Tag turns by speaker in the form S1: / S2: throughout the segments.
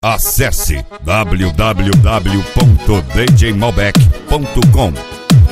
S1: Acesse www.djmalbec.com.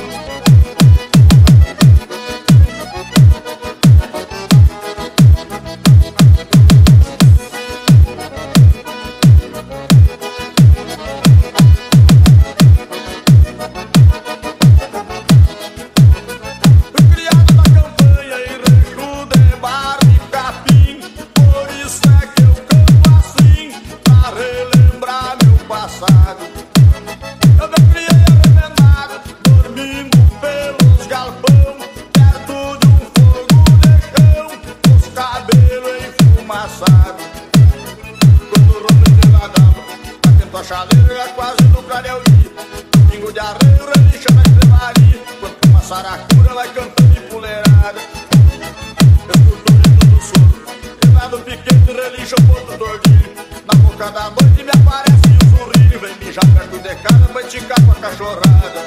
S2: Eu me criei arrependado, dormindo pelos galpão, perto de um fogo de chão, os cabelos enfumaçados. Quando o rompe peladava, atento a chaleira, quase no Granelli. Domingo de arreio, relincha na estrevaria, quando uma saracura vai cantando empoleirada. Escuto o grito do soro, e lá no piquete relincha o ponto tordilho. Na boca da noite me aparece o zurrilho, vem mijar perto de casa pra esticar com a cachorrada.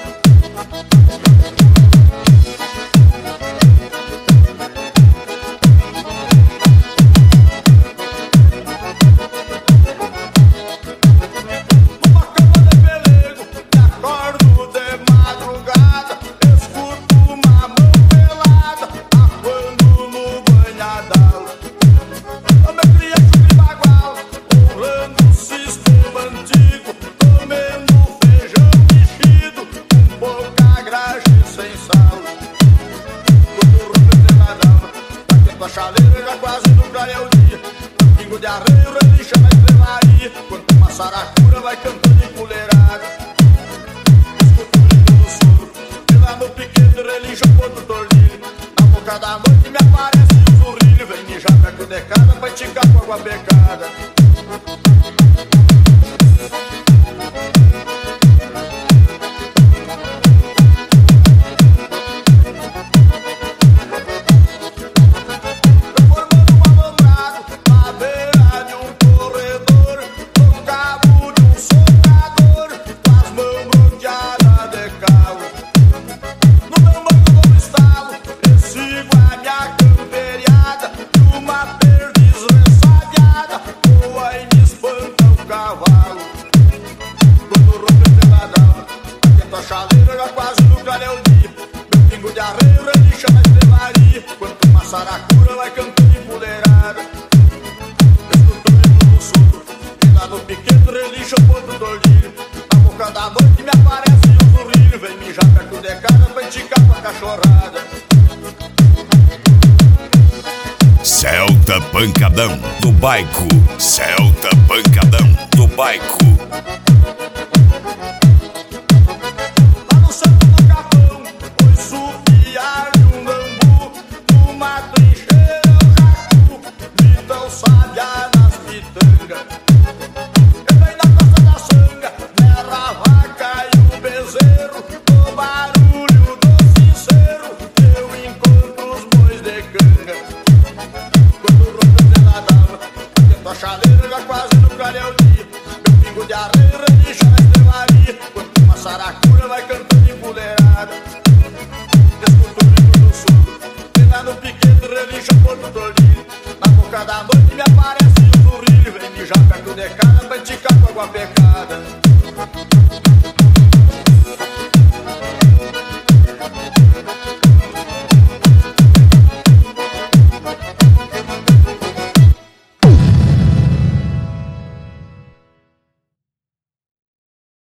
S2: Numa cama de pelego, me acordo de madrugada, escuto uma mão pelada, aguando no banhadal. Eu me criei chucre bagual, honrando o sistema antigo, comendo feijão mexido, com pouca graxa e sem sal. Quando o rompe peladava, atento a chaleira, já quase no clareia o dia. Pingo de arreio, relincha na estrevaria, quando uma saracura vai cantando empoleirada. Escuto o grito do soro, e lá no piquete relincha o ponto tordilho. Na boca da noite me aparece o zurrilho, vem mijar perto de casa pra esticar com água becada. Formando um alambrado na beira de um corredor, no cabo de um socador, com as mãos bronzeadas de calo. No meu banco dou um estalo, e sigo a minha camperiada, numa perdiz ressabiada, voa e me espanta o cavalo. Quando o rompe peladava, atento a chaleira, já quase no clareia o dia. Meu pingo de arreio relincha na estrevaria, quando uma saracura vai cantando empoleirada. Escuto o grito do soro, e lá no piquete relincha o ponto tordilho. Na boca da noite me aparece o zurrilho, vem mijar perto de casa pra esticar com a cachorrada.
S1: Celta Pancadão do Baico. Celta Pancadão do Baico.
S2: Lá no centro do capão, foi supiar de um bambu, numa trincheira o jacu, grita o sabiá nas pitangas. Eu venho da Costa da Sanga, berra a vaca e o bezerro, no barulho do sincero, eu encontro os bois de canga. Quando o rompe peladava, atento a chaleira, já quase no clareia o dia. Meu pingo de arreio relincha na estrevaria, quando uma saracura vai cantando empoleirada. Escuto o grito do soro, e lá no piquete relincha o ponto tordilho. Na boca da noite me aparece o zurrilho, vem mijar perto de casa pra esticar com água pecada.